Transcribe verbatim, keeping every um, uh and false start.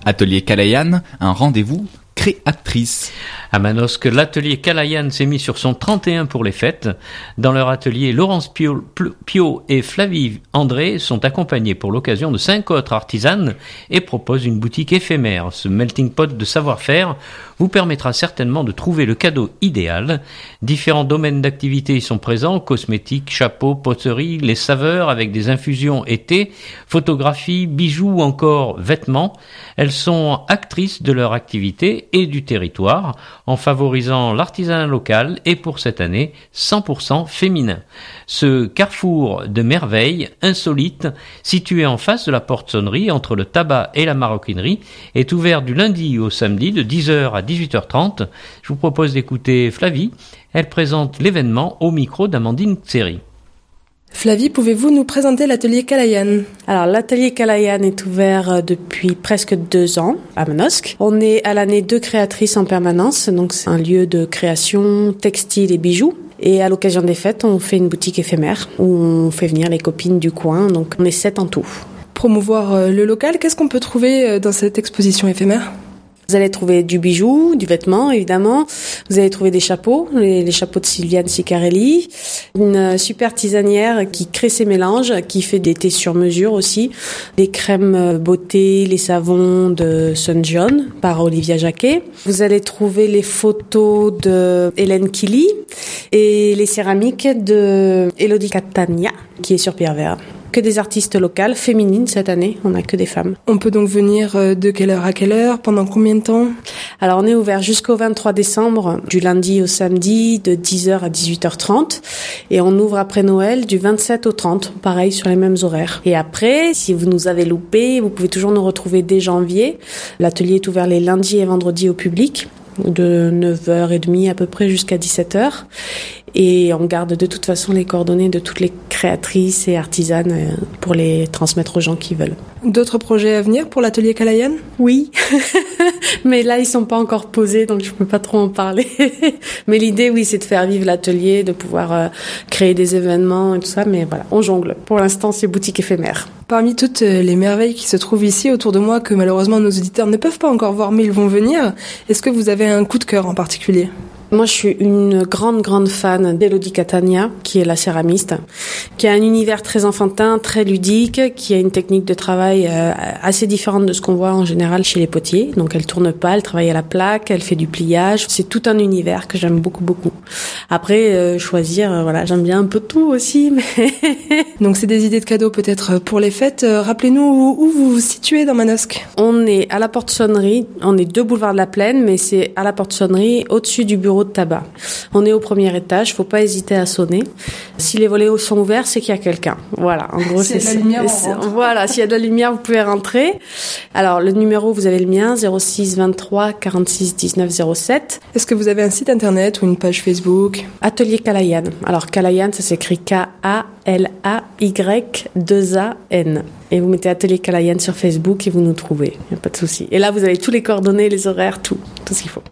Atelier Kalayan, un rendez-vous créatrice. À Manosque, l'atelier Kalayan s'est mis sur son trente et un pour les fêtes. Dans leur atelier, Laurence Pio, Pio et Flavie André sont accompagnés pour l'occasion de cinq autres artisanes et proposent une boutique éphémère. Ce melting pot de savoir-faire vous permettra certainement de trouver le cadeau idéal. Différents domaines d'activité y sont présents, cosmétiques, chapeaux, poterie, les saveurs avec des infusions et thé, photographie, bijoux ou encore vêtements. Elles sont actrices de leur activité et du territoire en favorisant l'artisanat local et pour cette année cent pour cent féminin. Ce carrefour de merveilles insolites situé en face de la porte-sonnerie entre le tabac et la maroquinerie est ouvert du lundi au samedi de dix heures à dix-huit heures trente. Je vous propose d'écouter Flavie. Elle présente l'événement au micro d'Amandine Tseri. Flavie, pouvez-vous nous présenter l'atelier Kalayan ? Alors, l'atelier Kalayan est ouvert depuis presque deux ans à Manosque. On est à l'année deux créatrices en permanence, donc c'est un lieu de création textile et bijoux. Et à l'occasion des fêtes, on fait une boutique éphémère où on fait venir les copines du coin, donc on est sept en tout. Promouvoir le local, qu'est-ce qu'on peut trouver dans cette exposition éphémère ? Vous allez trouver du bijou, du vêtement, évidemment. Vous allez trouver des chapeaux, les, les chapeaux de Sylviane Sicarelli. Une super tisanière qui crée ses mélanges, qui fait des thés sur mesure aussi. Les crèmes beauté, les savons de Sun John par Olivia Jacquet. Vous allez trouver les photos de Hélène Killy et les céramiques de Elodie Catania, qui est sur pierre vert. Que des artistes locales, féminines cette année, on n'a que des femmes. On peut donc venir de quelle heure à quelle heure, pendant combien de temps ? Alors on est ouvert jusqu'au vingt-trois décembre, du lundi au samedi, de dix heures à dix-huit heures trente. Et on ouvre après Noël du vingt-sept au trente, pareil sur les mêmes horaires. Et après, si vous nous avez loupé, vous pouvez toujours nous retrouver dès janvier. L'atelier est ouvert les lundis et vendredis au public, de neuf heures trente à peu près jusqu'à dix-sept heures. Et on garde de toute façon les coordonnées de toutes les créatrices et artisanes pour les transmettre aux gens qui veulent. D'autres projets à venir pour l'atelier Kalayan ? Oui, mais là ils sont pas encore posés donc je peux pas trop en parler. Mais l'idée oui c'est de faire vivre l'atelier, de pouvoir euh, créer des événements et tout ça, mais voilà, on jongle. Pour l'instant c'est boutique éphémère. Parmi toutes les merveilles qui se trouvent ici autour de moi que malheureusement nos auditeurs ne peuvent pas encore voir mais ils vont venir, est-ce que vous avez un coup de cœur en particulier ? Moi, je suis une grande, grande fan d'Elodie Catania, qui est la céramiste, qui a un univers très enfantin, très ludique, qui a une technique de travail euh, assez différente de ce qu'on voit en général chez les potiers. Donc, elle tourne pas, elle travaille à la plaque, elle fait du pliage. C'est tout un univers que j'aime beaucoup, beaucoup. Après, euh, choisir, euh, voilà, j'aime bien un peu tout aussi. Mais donc, c'est des idées de cadeaux peut-être pour les fêtes. Euh, rappelez-nous où, où vous vous situez dans Manosque. On est à la porte-sonnerie. On est deux boulevards de la Plaine, mais c'est à la porte-sonnerie, au-dessus du bureau de tabac. On est au premier étage, faut pas hésiter à sonner. Si les volets sont ouverts, c'est qu'il y a quelqu'un. Voilà, en gros, s'il c'est, y a de la lumière, c'est voilà, s'il y a de la lumière, vous pouvez rentrer. Alors, le numéro, vous avez le mien, zéro six vingt-trois quarante-six dix-neuf zéro sept. Est-ce que vous avez un site internet ou une page Facebook ? Atelier Kalayan. Alors, Kalayan, ça s'écrit K A L A Y deux A N. Et vous mettez Atelier Kalayan sur Facebook et vous nous trouvez. Il n'y a pas de souci. Et là, vous avez tous les coordonnées, les horaires, tout, tout ce qu'il faut.